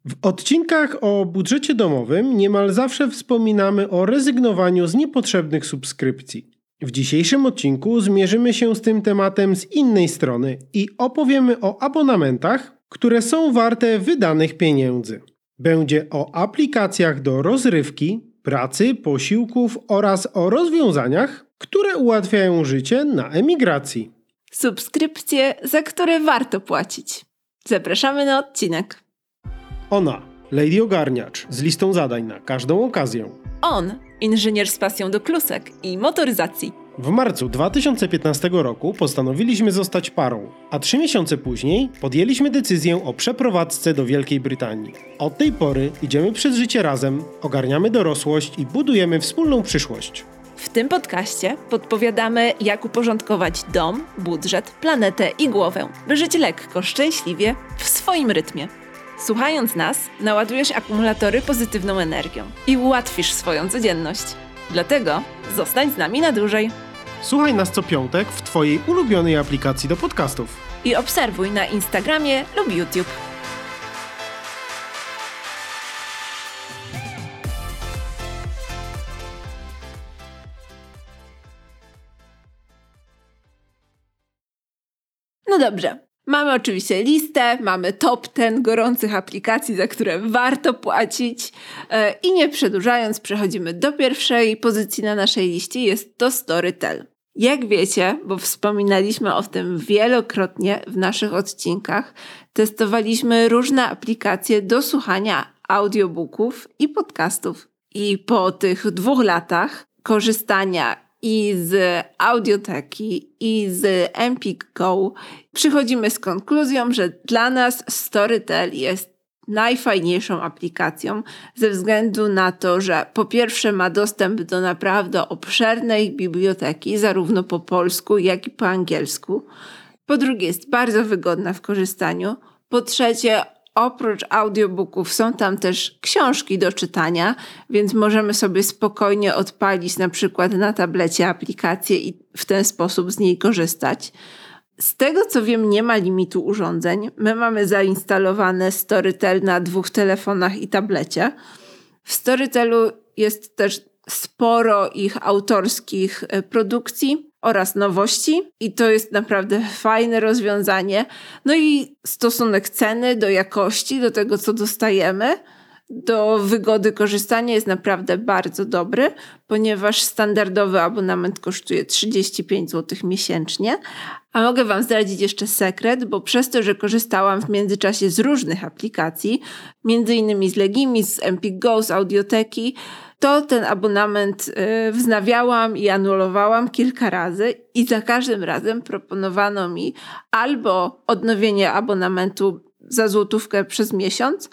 W odcinkach o budżecie domowym niemal zawsze wspominamy o rezygnowaniu z niepotrzebnych subskrypcji. W dzisiejszym odcinku zmierzymy się z tym tematem z innej strony i opowiemy o abonamentach, które są warte wydanych pieniędzy. Będzie o aplikacjach do rozrywki, pracy, posiłków oraz o rozwiązaniach, które ułatwiają życie na emigracji. Subskrypcje, za które warto płacić. Zapraszamy na odcinek. Ona, Lady Ogarniacz, z listą zadań na każdą okazję. On, inżynier z pasją do klusek i motoryzacji. W marcu 2015 roku postanowiliśmy zostać parą, a 3 miesiące później podjęliśmy decyzję o przeprowadzce do Wielkiej Brytanii. Od tej pory idziemy przez życie razem, ogarniamy dorosłość i budujemy wspólną przyszłość. W tym podcaście podpowiadamy, jak uporządkować dom, budżet, planetę i głowę, by żyć lekko, szczęśliwie, w swoim rytmie. Słuchając nas, naładujesz akumulatory pozytywną energią i ułatwisz swoją codzienność. Dlatego zostań z nami na dłużej. Słuchaj nas co piątek w Twojej ulubionej aplikacji do podcastów. I obserwuj na Instagramie lub YouTube. No dobrze. Mamy oczywiście listę, mamy top 10 gorących aplikacji, za które warto płacić i nie przedłużając przechodzimy do pierwszej pozycji na naszej liście, jest to Storytel. Jak wiecie, bo wspominaliśmy o tym wielokrotnie w naszych odcinkach, testowaliśmy różne aplikacje do słuchania audiobooków i podcastów. I po tych 2 latach korzystania i z Audioteki, i z Empik Go przychodzimy z konkluzją, że dla nas Storytel jest najfajniejszą aplikacją ze względu na to, że po pierwsze ma dostęp do naprawdę obszernej biblioteki, zarówno po polsku, jak i po angielsku. Po drugie jest bardzo wygodna w korzystaniu. Po trzecie oprócz audiobooków są tam też książki do czytania, więc możemy sobie spokojnie odpalić na przykład na tablecie aplikację i w ten sposób z niej korzystać. Z tego co wiem, nie ma limitu urządzeń. My mamy zainstalowane Storytel na 2 telefonach i tablecie. W Storytelu jest też sporo ich autorskich produkcji oraz nowości i to jest naprawdę fajne rozwiązanie. No i stosunek ceny do jakości, do tego co dostajemy, do wygody korzystania jest naprawdę bardzo dobry, ponieważ standardowy abonament kosztuje 35 zł miesięcznie. A mogę Wam zdradzić jeszcze sekret, bo przez to, że korzystałam w międzyczasie z różnych aplikacji, między innymi z Legimi, z Empik Go, z Audioteki, to ten abonament wznawiałam i anulowałam kilka razy i za każdym razem proponowano mi albo odnowienie abonamentu za złotówkę przez miesiąc,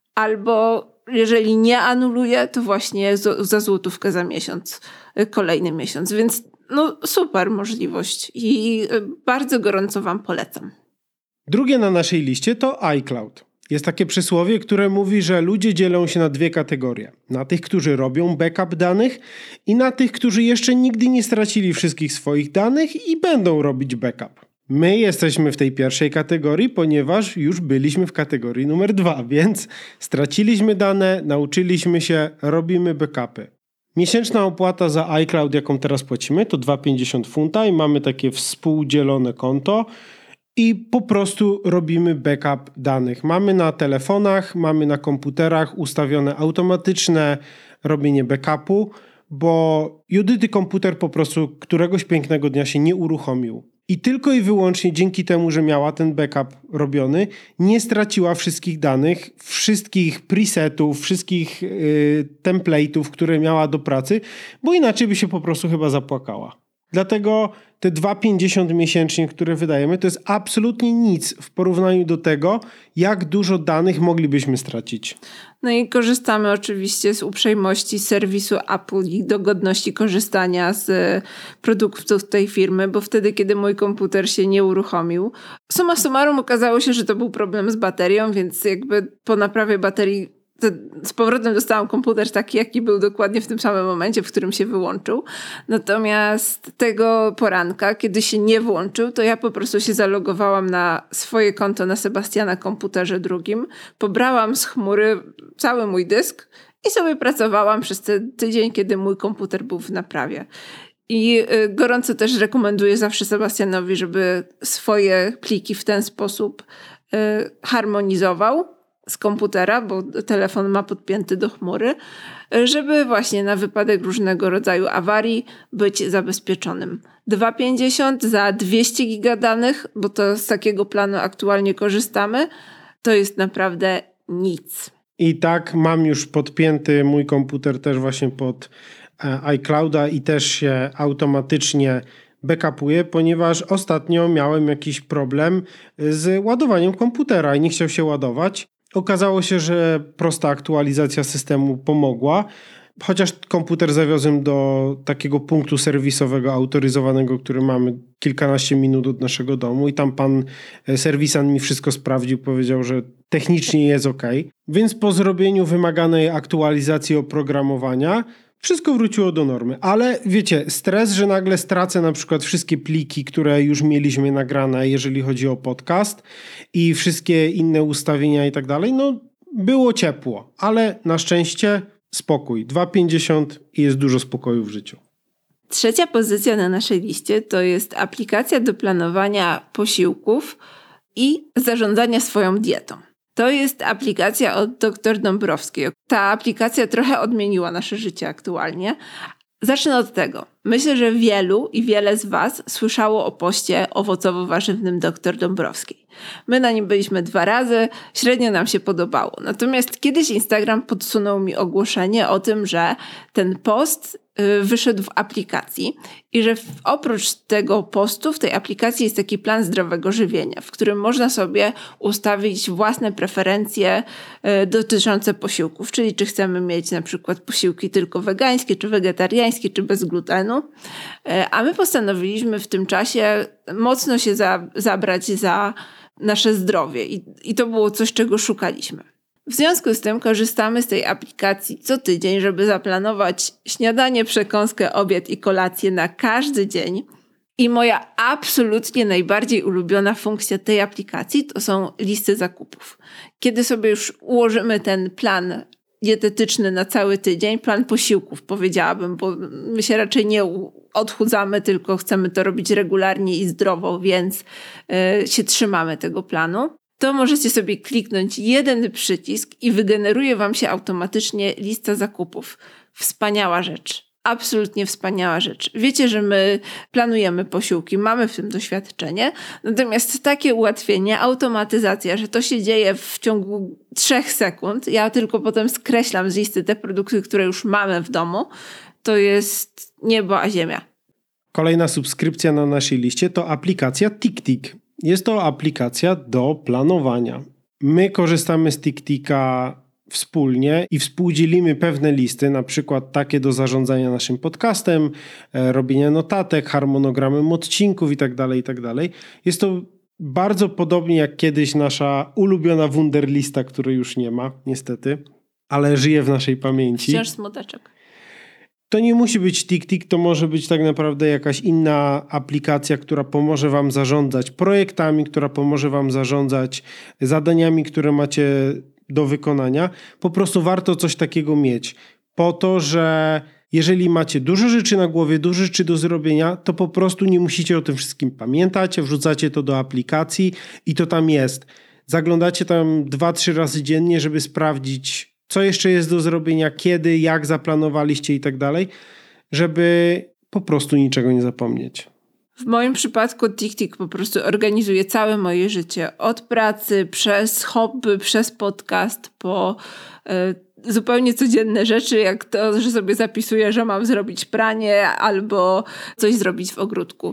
albo jeżeli nie anuluję, to właśnie za złotówkę za miesiąc, kolejny miesiąc. Więc no super możliwość i bardzo gorąco Wam polecam. Drugie na naszej liście to iCloud. Jest takie przysłowie, które mówi, że ludzie dzielą się na 2 kategorie. Na tych, którzy robią backup danych i na tych, którzy jeszcze nigdy nie stracili wszystkich swoich danych i będą robić backup. My jesteśmy w tej pierwszej kategorii, ponieważ już byliśmy w kategorii numer 2, więc straciliśmy dane, nauczyliśmy się, robimy backupy. Miesięczna opłata za iCloud, jaką teraz płacimy, to 2,50 funta i mamy takie współdzielone konto i po prostu robimy backup danych. Mamy na telefonach, mamy na komputerach ustawione automatyczne robienie backupu, bo Judyty komputer po prostu któregoś pięknego dnia się nie uruchomił. I tylko i wyłącznie dzięki temu, że miała ten backup robiony, nie straciła wszystkich danych, wszystkich presetów, wszystkich template'ów, które miała do pracy, bo inaczej by się po prostu chyba zapłakała. Dlatego te 2,50 miesięcznie, które wydajemy, to jest absolutnie nic w porównaniu do tego, jak dużo danych moglibyśmy stracić. No i korzystamy oczywiście z uprzejmości serwisu Apple i dogodności korzystania z produktów tej firmy, bo wtedy, kiedy mój komputer się nie uruchomił, summa summarum okazało się, że to był problem z baterią, więc jakby po naprawie baterii z powrotem dostałam komputer taki, jaki był dokładnie w tym samym momencie, w którym się wyłączył. Natomiast tego poranka, kiedy się nie włączył, to ja po prostu się zalogowałam na swoje konto na Sebastiana komputerze drugim, pobrałam z chmury cały mój dysk i sobie pracowałam przez ten tydzień, kiedy mój komputer był w naprawie. I gorąco też rekomenduję zawsze Sebastianowi, żeby swoje pliki w ten sposób harmonizował z komputera, bo telefon ma podpięty do chmury, żeby właśnie na wypadek różnego rodzaju awarii być zabezpieczonym. 2,50 za 200 giga danych, bo to z takiego planu aktualnie korzystamy, to jest naprawdę nic. I tak mam już podpięty mój komputer też właśnie pod iClouda i też się automatycznie backupuje, ponieważ ostatnio miałem jakiś problem z ładowaniem komputera i nie chciał się ładować. Okazało się, że prosta aktualizacja systemu pomogła, chociaż komputer zawiozłem do takiego punktu serwisowego autoryzowanego, który mamy kilkanaście minut od naszego domu i tam pan serwisant mi wszystko sprawdził, powiedział, że technicznie jest ok. Więc po zrobieniu wymaganej aktualizacji oprogramowania wszystko wróciło do normy, ale wiecie, stres, że nagle stracę na przykład wszystkie pliki, które już mieliśmy nagrane, jeżeli chodzi o podcast i wszystkie inne ustawienia i tak dalej, no było ciepło, ale na szczęście spokój. 2,50 i jest dużo spokoju w życiu. Trzecia pozycja na naszej liście to jest aplikacja do planowania posiłków i zarządzania swoją dietą. To jest aplikacja od dr Dąbrowskiej. Ta aplikacja trochę odmieniła nasze życie aktualnie. Zacznę od tego. Myślę, że wiele z Was słyszało o poście owocowo-warzywnym dr Dąbrowskiej. My na nim byliśmy 2 razy, średnio nam się podobało. Natomiast kiedyś Instagram podsunął mi ogłoszenie o tym, że ten post wyszedł w aplikacji i że oprócz tego postu w tej aplikacji jest taki plan zdrowego żywienia, w którym można sobie ustawić własne preferencje dotyczące posiłków, czyli czy chcemy mieć na przykład posiłki tylko wegańskie, czy wegetariańskie, czy bez glutenu. A my postanowiliśmy w tym czasie mocno się zabrać za nasze zdrowie i to było coś, czego szukaliśmy. W związku z tym korzystamy z tej aplikacji co tydzień, żeby zaplanować śniadanie, przekąskę, obiad i kolację na każdy dzień. I moja absolutnie najbardziej ulubiona funkcja tej aplikacji to są listy zakupów. Kiedy sobie już ułożymy ten plan dietetyczny na cały tydzień, plan posiłków powiedziałabym, bo my się raczej nie odchudzamy, tylko chcemy to robić regularnie i zdrowo, więc się trzymamy tego planu. To możecie sobie kliknąć jeden przycisk i wygeneruje Wam się automatycznie lista zakupów. Wspaniała rzecz. Absolutnie wspaniała rzecz. Wiecie, że my planujemy posiłki, mamy w tym doświadczenie, natomiast takie ułatwienie, automatyzacja, że to się dzieje w ciągu 3 sekund, ja tylko potem skreślam z listy te produkty, które już mamy w domu, to jest niebo a ziemia. Kolejna subskrypcja na naszej liście to aplikacja TickTick. Jest to aplikacja do planowania. My korzystamy z TickTicka wspólnie i współdzielimy pewne listy, na przykład takie do zarządzania naszym podcastem, robienia notatek, harmonogramem odcinków itd. Jest to bardzo podobnie jak kiedyś nasza ulubiona Wunderlista, której już nie ma, niestety, ale żyje w naszej pamięci. Wciąż smuteczek. To nie musi być TickTick, to może być tak naprawdę jakaś inna aplikacja, która pomoże Wam zarządzać projektami, która pomoże Wam zarządzać zadaniami, które macie do wykonania. Po prostu warto coś takiego mieć. Po to, że jeżeli macie dużo rzeczy na głowie, dużo rzeczy do zrobienia, to po prostu nie musicie o tym wszystkim pamiętać, wrzucacie to do aplikacji i to tam jest. Zaglądacie tam 2-3 razy dziennie, żeby sprawdzić, co jeszcze jest do zrobienia, kiedy, jak zaplanowaliście i tak dalej, żeby po prostu niczego nie zapomnieć. W moim przypadku TickTick po prostu organizuje całe moje życie. Od pracy, przez hobby, przez podcast, po zupełnie codzienne rzeczy, jak to, że sobie zapisuję, że mam zrobić pranie albo coś zrobić w ogródku.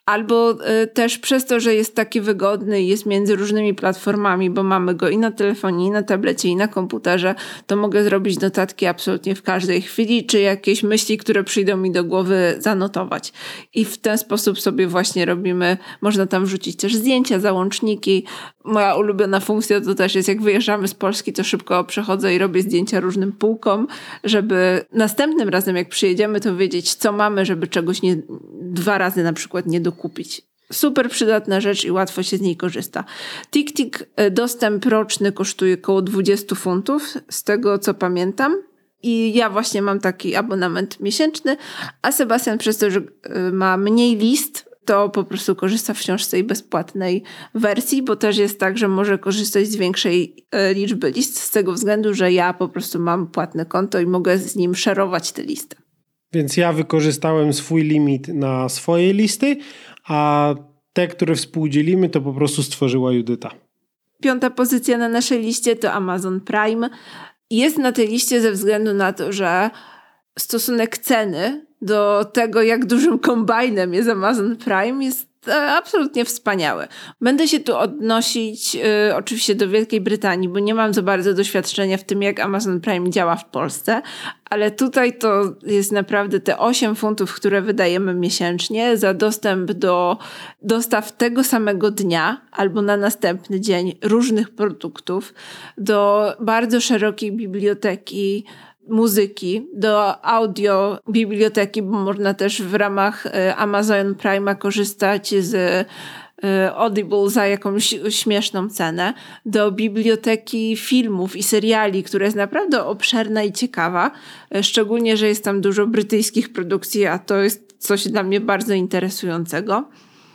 Albo też przez to, że jest taki wygodny i jest między różnymi platformami, bo mamy go i na telefonie, i na tablecie, i na komputerze, to mogę zrobić notatki absolutnie w każdej chwili, czy jakieś myśli, które przyjdą mi do głowy, zanotować. I w ten sposób sobie właśnie robimy, można tam wrzucić też zdjęcia, załączniki. Moja ulubiona funkcja to też jest, jak wyjeżdżamy z Polski, to szybko przechodzę i robię zdjęcia różnym półkom, żeby następnym razem, jak przyjedziemy, to wiedzieć, co mamy, żeby czegoś nie 2 razy na przykład nie dokupić. Super przydatna rzecz i łatwo się z niej korzysta. TickTick dostęp roczny kosztuje około 20 funtów, z tego co pamiętam. I ja właśnie mam taki abonament miesięczny, a Sebastian przez to, że ma mniej list, to po prostu korzysta wciąż z tej bezpłatnej wersji, bo też jest tak, że może korzystać z większej liczby list z tego względu, że ja po prostu mam płatne konto i mogę z nim szerować te listy. Więc ja wykorzystałem swój limit na swoje listy, a te, które współdzielimy, to po prostu stworzyła Judyta. 5. pozycja na naszej liście to Amazon Prime. Jest na tej liście ze względu na to, że stosunek ceny do tego, jak dużym kombajnem jest Amazon Prime, jest absolutnie wspaniały. Będę się tu odnosić oczywiście do Wielkiej Brytanii, bo nie mam za bardzo doświadczenia w tym, jak Amazon Prime działa w Polsce, ale tutaj to jest naprawdę te 8 funtów, które wydajemy miesięcznie za dostęp do dostaw tego samego dnia albo na następny dzień różnych produktów, do bardzo szerokiej biblioteki muzyki, do audio biblioteki, bo można też w ramach Amazon Prime'a korzystać z Audible za jakąś śmieszną cenę, do biblioteki filmów i seriali, która jest naprawdę obszerna i ciekawa, szczególnie, że jest tam dużo brytyjskich produkcji, a to jest coś dla mnie bardzo interesującego.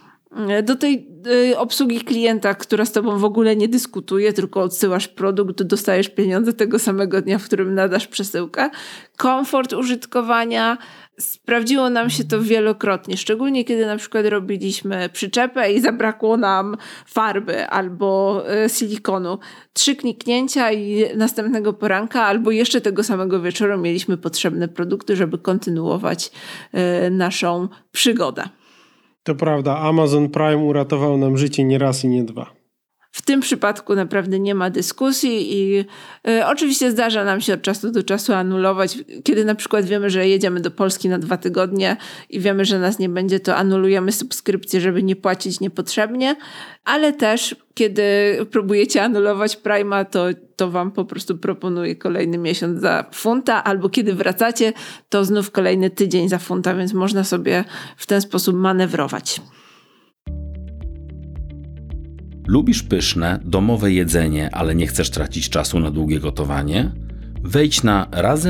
Do tej obsługi klienta, która z tobą w ogóle nie dyskutuje, tylko odsyłasz produkt, dostajesz pieniądze tego samego dnia, w którym nadasz przesyłkę. Komfort użytkowania. Sprawdziło nam się to wielokrotnie, szczególnie kiedy na przykład robiliśmy przyczepę i zabrakło nam farby albo silikonu. 3 kliknięcia i następnego poranka albo jeszcze tego samego wieczoru mieliśmy potrzebne produkty, żeby kontynuować naszą przygodę. To prawda, Amazon Prime uratował nam życie nie raz i nie 2. W tym przypadku naprawdę nie ma dyskusji i oczywiście zdarza nam się od czasu do czasu anulować. Kiedy na przykład wiemy, że jedziemy do Polski na 2 tygodnie i wiemy, że nas nie będzie, to anulujemy subskrypcję, żeby nie płacić niepotrzebnie. Ale też kiedy próbujecie anulować Prime'a, to wam po prostu proponuję kolejny miesiąc za funta, albo kiedy wracacie, to znów kolejny tydzień za funta, więc można sobie w ten sposób manewrować. Lubisz pyszne, domowe jedzenie, ale nie chcesz tracić czasu na długie gotowanie? Wejdź na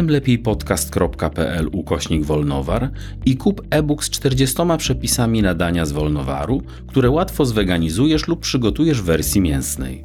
razemlepijpodcast.pl/wolnowar i kup e-book z 40 przepisami na dania z Wolnowaru, które łatwo zweganizujesz lub przygotujesz w wersji mięsnej.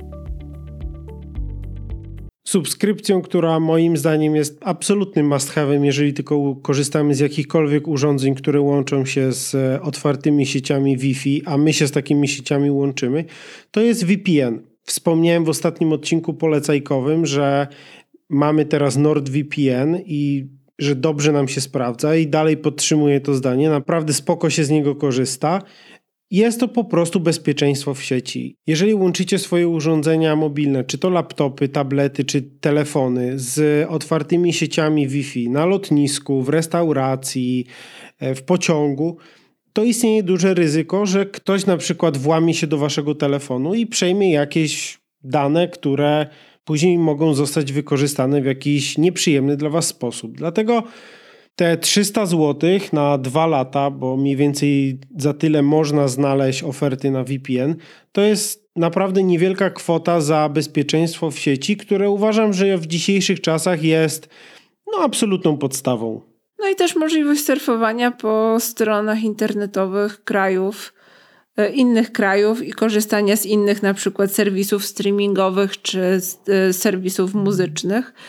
Subskrypcją, która moim zdaniem jest absolutnym must-have'em, jeżeli tylko korzystamy z jakichkolwiek urządzeń, które łączą się z otwartymi sieciami Wi-Fi, a my się z takimi sieciami łączymy, to jest VPN. Wspomniałem w ostatnim odcinku polecajkowym, że mamy teraz NordVPN i że dobrze nam się sprawdza i dalej podtrzymuję to zdanie. Naprawdę spoko się z niego korzysta. Jest to po prostu bezpieczeństwo w sieci. Jeżeli łączycie swoje urządzenia mobilne, czy to laptopy, tablety, czy telefony z otwartymi sieciami Wi-Fi na lotnisku, w restauracji, w pociągu, to istnieje duże ryzyko, że ktoś na przykład włamie się do waszego telefonu i przejmie jakieś dane, które później mogą zostać wykorzystane w jakiś nieprzyjemny dla was sposób. Dlatego te 300 zł na 2 lata, bo mniej więcej za tyle można znaleźć oferty na VPN, to jest naprawdę niewielka kwota za bezpieczeństwo w sieci, które uważam, że w dzisiejszych czasach jest absolutną podstawą. No i też możliwość surfowania po stronach internetowych innych krajów i korzystania z innych na przykład serwisów streamingowych czy z serwisów muzycznych.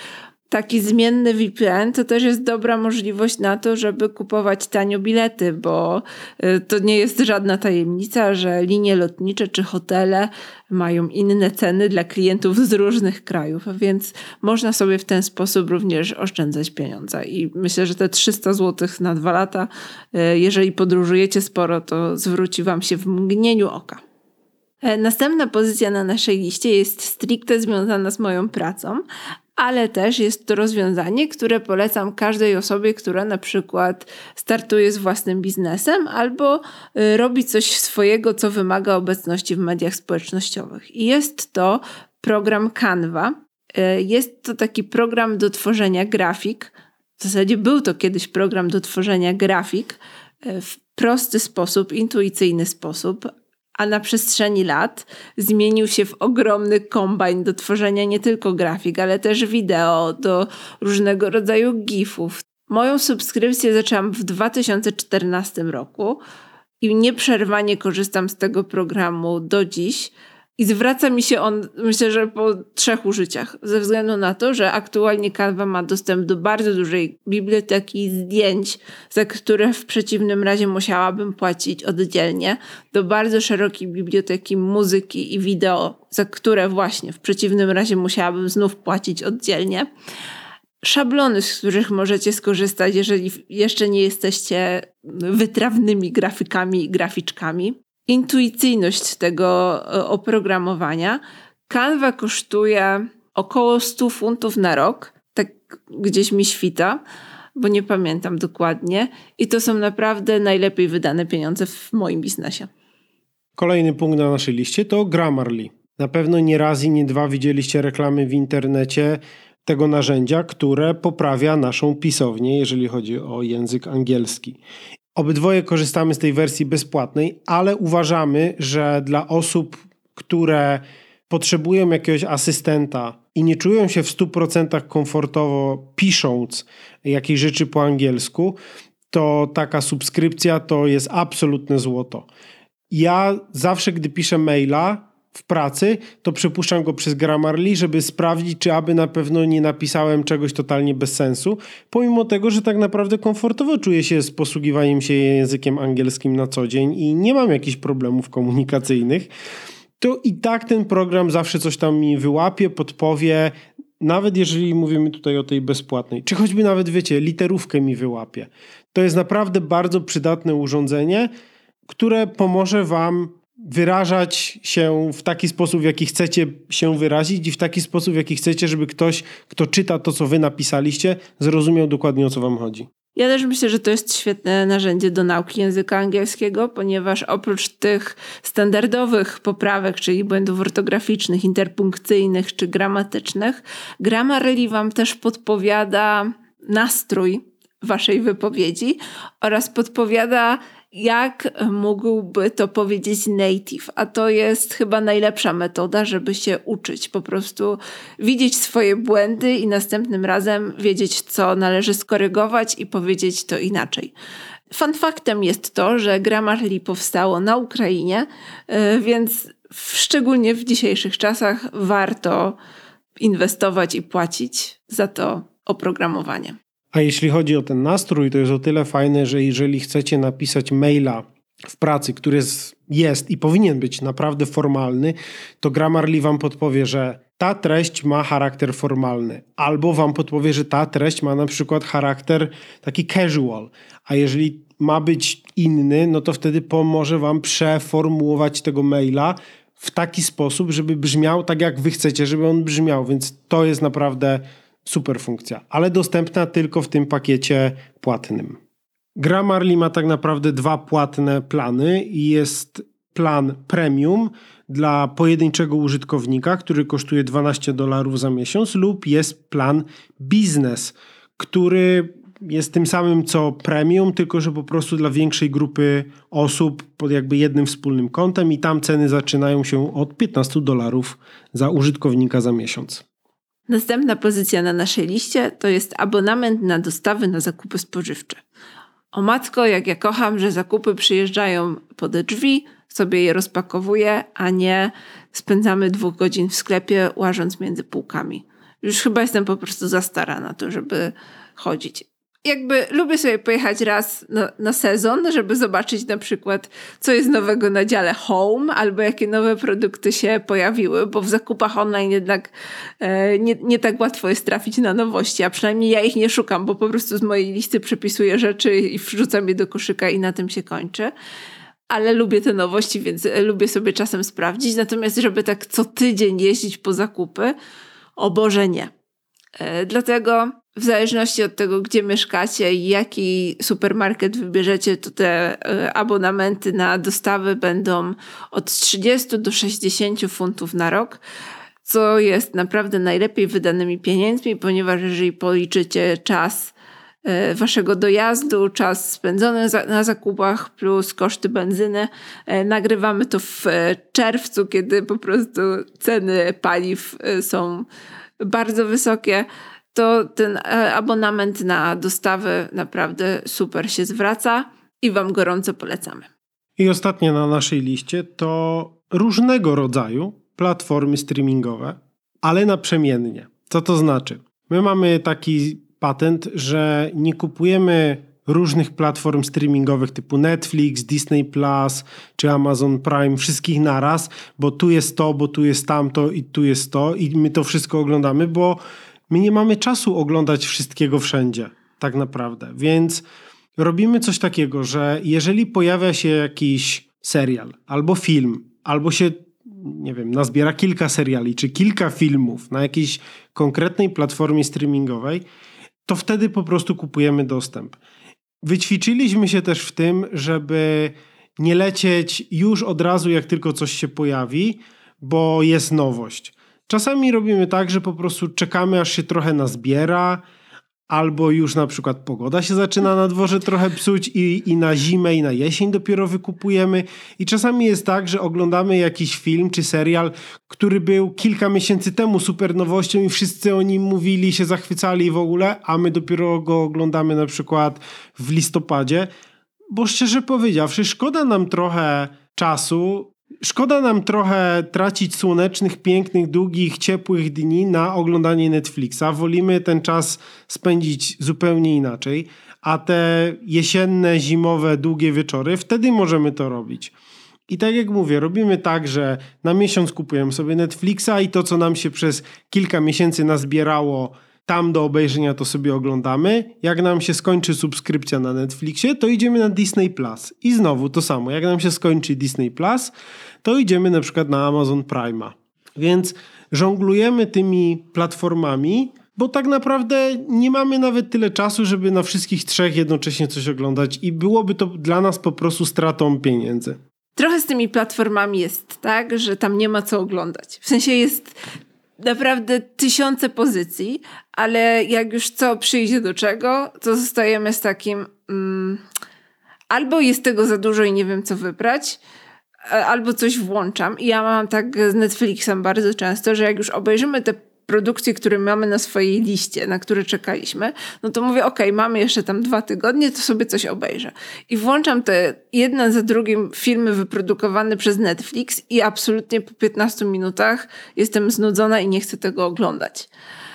Taki zmienny VPN to też jest dobra możliwość na to, żeby kupować tanio bilety, bo to nie jest żadna tajemnica, że linie lotnicze czy hotele mają inne ceny dla klientów z różnych krajów, więc można sobie w ten sposób również oszczędzać pieniądze. I myślę, że te 300 zł na 2 lata, jeżeli podróżujecie sporo, to zwróci wam się w mgnieniu oka. Następna pozycja na naszej liście jest stricte związana z moją pracą, ale też jest to rozwiązanie, które polecam każdej osobie, która na przykład startuje z własnym biznesem albo robi coś swojego, co wymaga obecności w mediach społecznościowych. I jest to program Canva. Jest to taki program do tworzenia grafik. W zasadzie był to kiedyś program do tworzenia grafik w prosty sposób, intuicyjny sposób, a na przestrzeni lat zmienił się w ogromny kombajn do tworzenia nie tylko grafik, ale też wideo, do różnego rodzaju gifów. Moją subskrypcję zaczęłam w 2014 roku i nieprzerwanie korzystam z tego programu do dziś. I zwraca mi się on, myślę, że po 3 użyciach, ze względu na to, że aktualnie Canva ma dostęp do bardzo dużej biblioteki zdjęć, za które w przeciwnym razie musiałabym płacić oddzielnie, do bardzo szerokiej biblioteki muzyki i wideo, za które właśnie w przeciwnym razie musiałabym znów płacić oddzielnie. Szablony, z których możecie skorzystać, jeżeli jeszcze nie jesteście wytrawnymi grafikami i graficzkami. Intuicyjność tego oprogramowania. Canva kosztuje około 100 funtów na rok, tak gdzieś mi świta, bo nie pamiętam dokładnie. I to są naprawdę najlepiej wydane pieniądze w moim biznesie. Kolejny punkt na naszej liście to Grammarly. Na pewno nie raz i nie dwa widzieliście reklamy w internecie tego narzędzia, które poprawia naszą pisownię, jeżeli chodzi o język angielski. Obydwoje korzystamy z tej wersji bezpłatnej, ale uważamy, że dla osób, które potrzebują jakiegoś asystenta i nie czują się w 100% komfortowo pisząc jakieś rzeczy po angielsku, to taka subskrypcja to jest absolutne złoto. Ja zawsze, gdy piszę maila w pracy, to przepuszczam go przez Grammarly, żeby sprawdzić, czy aby na pewno nie napisałem czegoś totalnie bez sensu, pomimo tego, że tak naprawdę komfortowo czuję się z posługiwaniem się językiem angielskim na co dzień i nie mam jakichś problemów komunikacyjnych, to i tak ten program zawsze coś tam mi wyłapie, podpowie, nawet jeżeli mówimy tutaj o tej bezpłatnej, czy choćby nawet, wiecie, literówkę mi wyłapie. To jest naprawdę bardzo przydatne urządzenie, które pomoże wam wyrażać się w taki sposób, w jaki chcecie się wyrazić i w taki sposób, w jaki chcecie, żeby ktoś, kto czyta to, co wy napisaliście, zrozumiał dokładnie, o co wam chodzi. Ja też myślę, że to jest świetne narzędzie do nauki języka angielskiego, ponieważ oprócz tych standardowych poprawek, czyli błędów ortograficznych, interpunkcyjnych czy gramatycznych, Grammarly wam też podpowiada nastrój waszej wypowiedzi oraz podpowiada, jak mógłby to powiedzieć native, a to jest chyba najlepsza metoda, żeby się uczyć. Po prostu widzieć swoje błędy i następnym razem wiedzieć, co należy skorygować i powiedzieć to inaczej. Fun faktem jest to, że Grammarly powstało na Ukrainie, więc szczególnie w dzisiejszych czasach warto inwestować i płacić za to oprogramowanie. A jeśli chodzi o ten nastrój, to jest o tyle fajne, że jeżeli chcecie napisać maila w pracy, który jest i powinien być naprawdę formalny, to Grammarly wam podpowie, że ta treść ma charakter formalny, albo wam podpowie, że ta treść ma na przykład charakter taki casual, a jeżeli ma być inny, no to wtedy pomoże wam przeformułować tego maila w taki sposób, żeby brzmiał tak, jak wy chcecie, żeby on brzmiał, więc to jest naprawdę super funkcja, ale dostępna tylko w tym pakiecie płatnym. Grammarly ma tak naprawdę 2 płatne plany i jest plan premium dla pojedynczego użytkownika, który kosztuje $12 za miesiąc, lub jest plan biznes, który jest tym samym co premium, tylko że po prostu dla większej grupy osób pod jakby jednym wspólnym kontem i tam ceny zaczynają się od $15 za użytkownika za miesiąc. Następna pozycja na naszej liście to jest abonament na dostawy na zakupy spożywcze. O matko, jak ja kocham, że zakupy przyjeżdżają pod drzwi, sobie je rozpakowuję, a nie spędzamy 2 godzin w sklepie łażąc między półkami. Już chyba jestem po prostu za stara na to, żeby chodzić. Jakby lubię sobie pojechać raz na sezon, żeby zobaczyć na przykład, co jest nowego na dziale Home, albo jakie nowe produkty się pojawiły, bo w zakupach online jednak nie tak łatwo jest trafić na nowości, a przynajmniej ja ich nie szukam, bo po prostu z mojej listy przepisuję rzeczy i wrzucam je do koszyka i na tym się kończy. Ale lubię te nowości, więc lubię sobie czasem sprawdzić. Natomiast żeby tak co tydzień jeździć po zakupy, o Boże nie. Dlatego w zależności od tego, gdzie mieszkacie i jaki supermarket wybierzecie, to te abonamenty na dostawy będą od 30 do 60 funtów na rok, co jest naprawdę najlepiej wydanymi pieniędzmi, ponieważ jeżeli policzycie czas waszego dojazdu, czas spędzony na zakupach plus koszty benzyny. Nagrywamy to w czerwcu, kiedy po prostu ceny paliw są bardzo wysokie, to ten abonament na dostawy naprawdę super się zwraca i wam gorąco polecamy. I ostatnie na naszej liście to różnego rodzaju platformy streamingowe, ale naprzemiennie. Co to znaczy? My mamy taki patent, że nie kupujemy różnych platform streamingowych typu Netflix, Disney Plus czy Amazon Prime, wszystkich naraz, bo tu jest to, bo tu jest tamto i tu jest to i my to wszystko oglądamy, bo my nie mamy czasu oglądać wszystkiego wszędzie, tak naprawdę. Więc robimy coś takiego, że jeżeli pojawia się jakiś serial albo film, albo się, nie wiem, nazbiera kilka seriali czy kilka filmów na jakiejś konkretnej platformie streamingowej, to wtedy po prostu kupujemy dostęp. Wyćwiczyliśmy się też w tym, żeby nie lecieć już od razu, jak tylko coś się pojawi, bo jest nowość. Czasami robimy tak, że po prostu czekamy, aż się trochę nazbiera, albo już na przykład pogoda się zaczyna na dworze trochę psuć i na zimę i na jesień dopiero wykupujemy. I czasami jest tak, że oglądamy jakiś film czy serial, który był kilka miesięcy temu super nowością i wszyscy o nim mówili, się zachwycali w ogóle, a my dopiero go oglądamy na przykład w listopadzie. Bo szczerze powiedziawszy, szkoda nam trochę czasu, szkoda nam trochę tracić słonecznych, pięknych, długich, ciepłych dni na oglądanie Netflixa. Wolimy ten czas spędzić zupełnie inaczej, a te jesienne, zimowe, długie wieczory, wtedy możemy to robić. I tak jak mówię, robimy tak, że na miesiąc kupujemy sobie Netflixa i to, co nam się przez kilka miesięcy nazbierało tam do obejrzenia, to sobie oglądamy. Jak nam się skończy subskrypcja na Netflixie, to idziemy na Disney Plus. I znowu to samo. Jak nam się skończy Disney Plus, to idziemy na przykład na Amazon Prime'a. Więc żonglujemy tymi platformami, bo tak naprawdę nie mamy nawet tyle czasu, żeby na wszystkich trzech jednocześnie coś oglądać i byłoby to dla nas po prostu stratą pieniędzy. Trochę z tymi platformami jest tak, że tam nie ma co oglądać. W sensie jest naprawdę tysiące pozycji, ale jak już co przyjdzie do czego, to zostajemy z takim albo jest tego za dużo i nie wiem co wybrać, albo coś włączam. I ja mam tak z Netflixem bardzo często, że jak już obejrzymy te produkcje, które mamy na swojej liście, na które czekaliśmy, no to mówię, okej, mamy jeszcze tam 2 tygodnie, to sobie coś obejrzę. I włączam te jeden za drugim filmy wyprodukowane przez Netflix i absolutnie po 15 minutach jestem znudzona i nie chcę tego oglądać.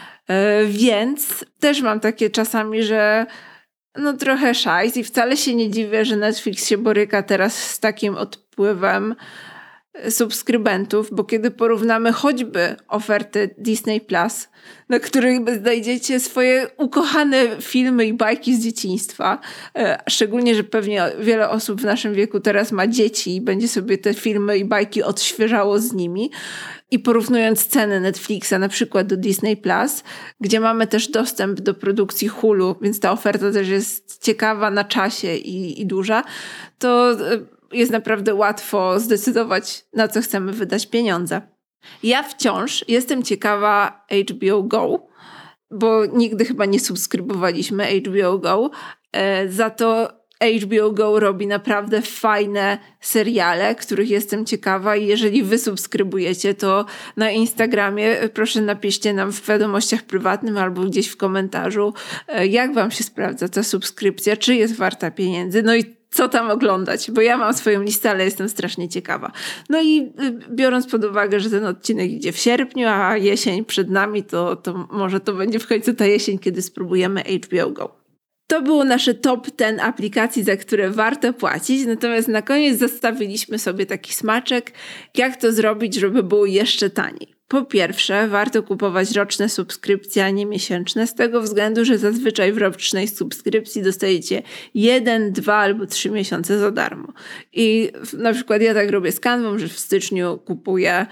Więc też mam takie czasami, że no trochę szajs i wcale się nie dziwię, że Netflix się boryka teraz z takim odpływem subskrybentów, bo kiedy porównamy choćby ofertę Disney Plus, na której znajdziecie swoje ukochane filmy i bajki z dzieciństwa, szczególnie, że pewnie wiele osób w naszym wieku teraz ma dzieci i będzie sobie te filmy i bajki odświeżało z nimi, i porównując ceny Netflixa na przykład do Disney Plus, gdzie mamy też dostęp do produkcji Hulu, więc ta oferta też jest ciekawa na czasie i duża, to jest naprawdę łatwo zdecydować, na co chcemy wydać pieniądze. Ja wciąż jestem ciekawa HBO Go, bo nigdy chyba nie subskrybowaliśmy HBO Go. Za to HBO Go robi naprawdę fajne seriale, których jestem ciekawa i jeżeli wy subskrybujecie, to na Instagramie proszę napiszcie nam w wiadomościach prywatnych albo gdzieś w komentarzu, jak wam się sprawdza ta subskrypcja, czy jest warta pieniędzy. No i co tam oglądać, bo ja mam swoją listę, ale jestem strasznie ciekawa. No i biorąc pod uwagę, że ten odcinek idzie w sierpniu, a jesień przed nami, to może to będzie w końcu ta jesień, kiedy spróbujemy HBO Go. To było nasze top 10 aplikacji, za które warto płacić, natomiast na koniec zostawiliśmy sobie taki smaczek, jak to zrobić, żeby było jeszcze taniej. Po pierwsze, warto kupować roczne subskrypcje, a nie miesięczne, z tego względu, że zazwyczaj w rocznej subskrypcji dostajecie 1, 2 albo 3 miesiące za darmo. I na przykład ja tak robię z Canvą, że w styczniu kupuję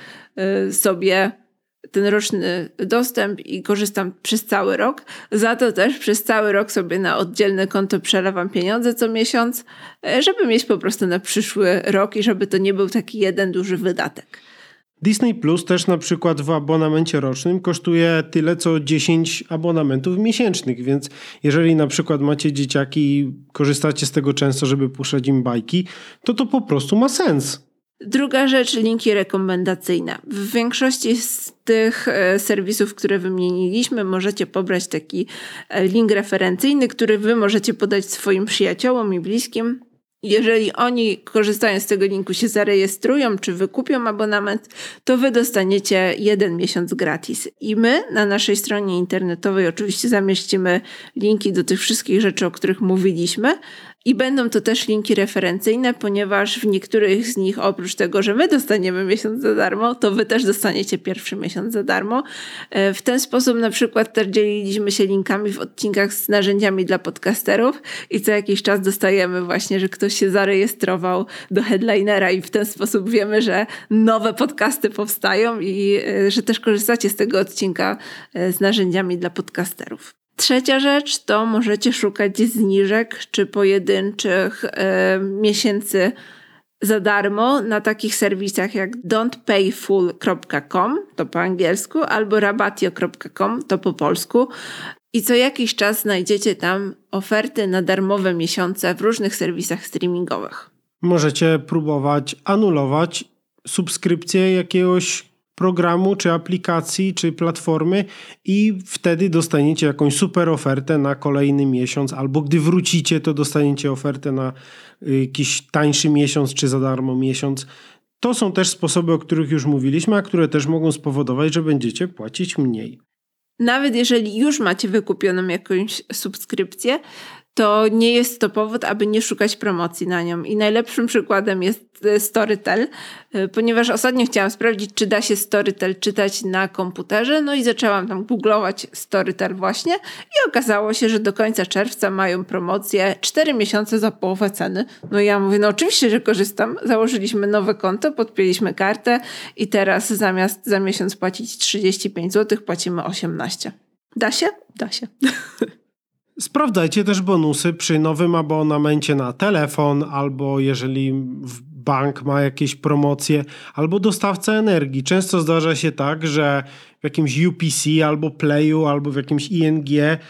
sobie ten roczny dostęp i korzystam przez cały rok. Za to też przez cały rok sobie na oddzielne konto przelewam pieniądze co miesiąc, żeby mieć po prostu na przyszły rok i żeby to nie był taki jeden duży wydatek. Disney Plus też na przykład w abonamencie rocznym kosztuje tyle co 10 abonamentów miesięcznych, więc jeżeli na przykład macie dzieciaki i korzystacie z tego często, żeby puszczać im bajki, to po prostu ma sens. Druga rzecz, linki rekomendacyjne. W większości z tych serwisów, które wymieniliśmy, możecie pobrać taki link referencyjny, który wy możecie podać swoim przyjaciołom i bliskim. Jeżeli oni, korzystając z tego linku, się zarejestrują czy wykupią abonament, to wy dostaniecie 1 miesiąc gratis. I my na naszej stronie internetowej oczywiście zamieścimy linki do tych wszystkich rzeczy, o których mówiliśmy. I będą to też linki referencyjne, ponieważ w niektórych z nich oprócz tego, że my dostaniemy miesiąc za darmo, to wy też dostaniecie pierwszy miesiąc za darmo. W ten sposób na przykład też dzieliliśmy się linkami w odcinkach z narzędziami dla podcasterów i co jakiś czas dostajemy właśnie, że ktoś się zarejestrował do Headlinera i w ten sposób wiemy, że nowe podcasty powstają i że też korzystacie z tego odcinka z narzędziami dla podcasterów. Trzecia rzecz to możecie szukać zniżek czy pojedynczych miesięcy za darmo na takich serwisach jak don'tpayfull.com, to po angielsku, albo rabatio.com, to po polsku. I co jakiś czas znajdziecie tam oferty na darmowe miesiące w różnych serwisach streamingowych. Możecie próbować anulować subskrypcję jakiegoś programu, czy aplikacji, czy platformy i wtedy dostaniecie jakąś super ofertę na kolejny miesiąc, albo gdy wrócicie, to dostaniecie ofertę na jakiś tańszy miesiąc, czy za darmo miesiąc. To są też sposoby, o których już mówiliśmy, a które też mogą spowodować, że będziecie płacić mniej. Nawet jeżeli już macie wykupioną jakąś subskrypcję, to nie jest to powód, aby nie szukać promocji na nią. I najlepszym przykładem jest Storytel, ponieważ ostatnio chciałam sprawdzić, czy da się Storytel czytać na komputerze, no i zaczęłam tam googlować Storytel właśnie i okazało się, że do końca czerwca mają promocję 4 miesiące za połowę ceny. No i ja mówię, no oczywiście, że korzystam. Założyliśmy nowe konto, podpięliśmy kartę i teraz zamiast za miesiąc płacić 35 zł, płacimy 18. Da się? Da się. Sprawdzajcie też bonusy przy nowym abonamencie na telefon, albo jeżeli bank ma jakieś promocje, albo dostawca energii. Często zdarza się tak, że w jakimś UPC albo Playu, albo w jakimś ING,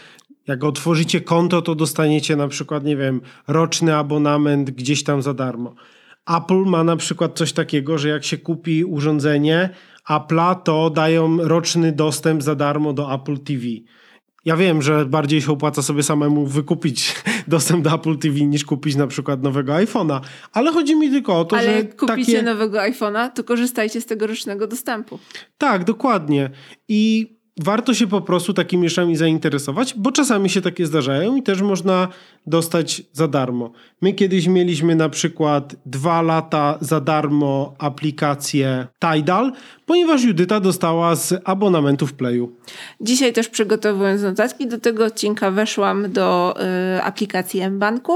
jak otworzycie konto, to dostaniecie na przykład, nie wiem, roczny abonament gdzieś tam za darmo. Apple ma na przykład coś takiego, że jak się kupi urządzenie Apple'a, to dają roczny dostęp za darmo do Apple TV. Ja wiem, że bardziej się opłaca sobie samemu wykupić dostęp do Apple TV niż kupić na przykład nowego iPhone'a. Ale chodzi mi tylko o to, ale że jak kupicie nowego iPhone'a, to korzystajcie z tego rocznego dostępu. Tak, dokładnie. I warto się po prostu takimi rzeczami zainteresować, bo czasami się takie zdarzają i też można dostać za darmo. My kiedyś mieliśmy na przykład 2 lata za darmo aplikację Tidal, ponieważ Judyta dostała z abonamentu w Playu. Dzisiaj też przygotowując notatki do tego odcinka weszłam do aplikacji mBanku,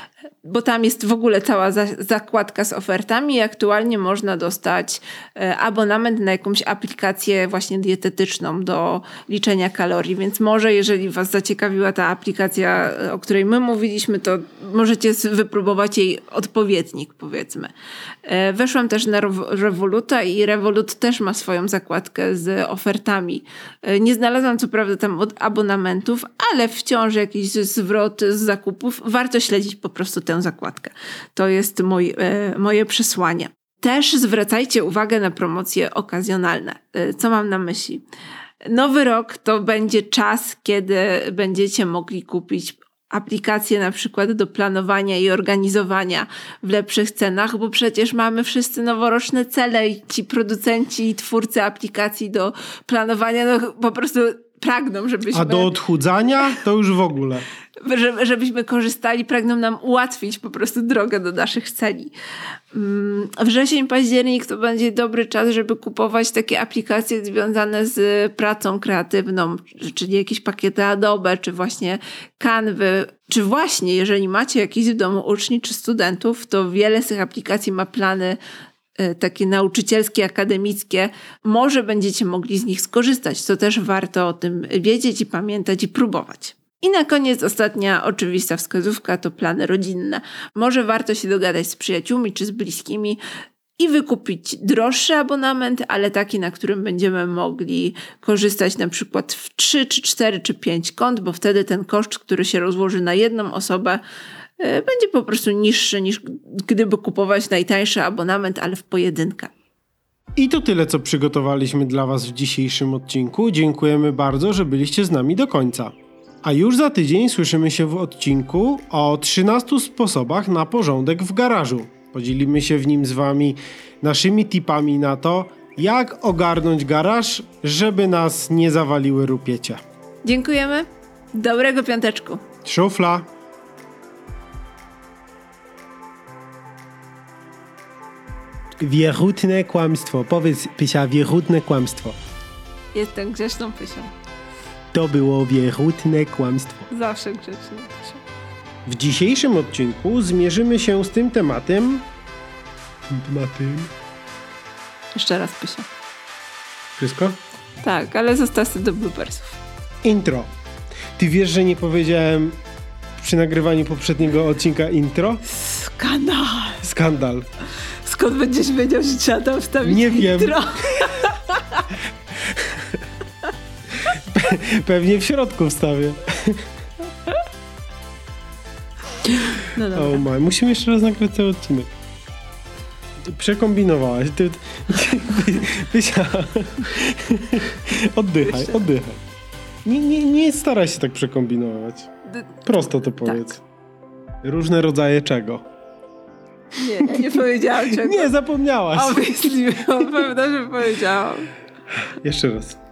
bo tam jest w ogóle cała zakładka z ofertami i aktualnie można dostać abonament na jakąś aplikację właśnie dietetyczną do liczenia kalorii, więc może jeżeli was zaciekawiła ta aplikacja, o której my mówiliśmy, to możecie wypróbować jej odpowiednik, powiedzmy. Weszłam też na Revoluta i Revolut też ma swoją zakładkę z ofertami. Nie znalazłam co prawda tam abonamentów, ale wciąż jakiś zwrot z zakupów. Warto śledzić po prostu tę zakładkę. To jest moje przesłanie. Też zwracajcie uwagę na promocje okazjonalne. Co mam na myśli? Nowy rok to będzie czas, kiedy będziecie mogli kupić aplikacje na przykład do planowania i organizowania w lepszych cenach, bo przecież mamy wszyscy noworoczne cele i ci producenci i twórcy aplikacji do planowania po prostu pragną, żebyśmy... A do odchudzania to już w ogóle. Żebyśmy korzystali, pragną nam ułatwić po prostu drogę do naszych celi. Wrzesień, październik to będzie dobry czas, żeby kupować takie aplikacje związane z pracą kreatywną, czyli jakieś pakiety Adobe, czy właśnie Canvy, czy właśnie, jeżeli macie jakiś w domu uczniów czy studentów, to wiele z tych aplikacji ma plany takie nauczycielskie, akademickie. Może będziecie mogli z nich skorzystać, to też warto o tym wiedzieć i pamiętać i próbować. I na koniec ostatnia oczywista wskazówka to plany rodzinne. Może warto się dogadać z przyjaciółmi czy z bliskimi i wykupić droższy abonament, ale taki, na którym będziemy mogli korzystać na przykład w 3, czy 4, czy 5 kont, bo wtedy ten koszt, który się rozłoży na jedną osobę, będzie po prostu niższy niż gdyby kupować najtańszy abonament, ale w pojedynkę. I to tyle, co przygotowaliśmy dla Was w dzisiejszym odcinku. Dziękujemy bardzo, że byliście z nami do końca. A już za tydzień słyszymy się w odcinku o 13 sposobach na porządek w garażu. Podzielimy się w nim z Wami naszymi tipami na to, jak ogarnąć garaż, żeby nas nie zawaliły rupiecie. Dziękujemy. Dobrego piąteczku. Szufla. Wierutne kłamstwo. Powiedz, Pysia, wierutne kłamstwo. Jestem grzeczną Pysią. To było wierutne kłamstwo. Zawsze grzeczną Pysią. W dzisiejszym odcinku zmierzymy się z tym tematem. Jeszcze raz Pysia. Wszystko? Tak, ale zostaw sobie do bloopersów. Intro. Ty wiesz, że nie powiedziałem przy nagrywaniu poprzedniego odcinka intro? Skandal. Skąd będziesz wiedział, że trzeba tam wstawić Nie intro? wiem. Pewnie w środku wstawię. No dobra. Oh my. Musimy jeszcze raz nagrać cały odcinek. Przekombinowałaś. Pysia. Oddychaj. Nie staraj się tak przekombinować. Prosto to powiedz. Różne rodzaje czego? Nie, ja nie powiedziałam czego. Nie, zapomniałaś. Obviously, byłam pewna, że powiedziałam. Jeszcze raz.